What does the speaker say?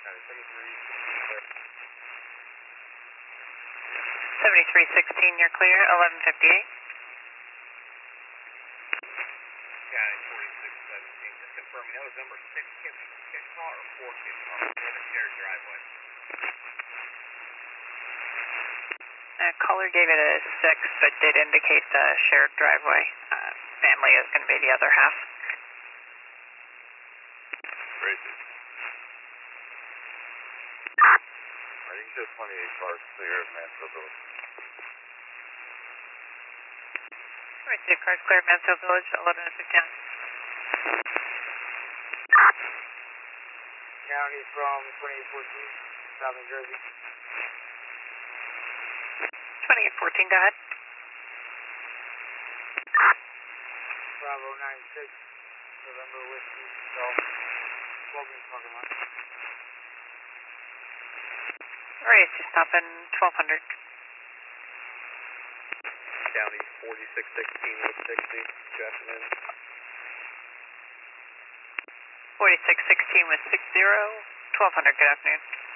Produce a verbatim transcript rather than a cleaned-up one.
seventy-three sixteen, you're clear, eleven fifty-eight. County forty-six seventeen, just confirming that was number six Kitchener or four Kitchener on the shared driveway. Uh, caller gave it a six, but did indicate the shared driveway. Uh, family is going to be the other half. Great. I think there's twenty-eight cars clear of Mansfield Village. Receive cars clear of Mansfield Village, eleven fifty-nine. County from twenty-eight fourteen, South New Jersey. twenty-eight fourteen, go ahead. Bravo nine six, November Whiskey, Golf, Logan parking lot. Alright, you stop in twelve hundred. County forty-six sixteen with sixty, Justin in. forty-six sixteen with six zero, twelve hundred, good afternoon.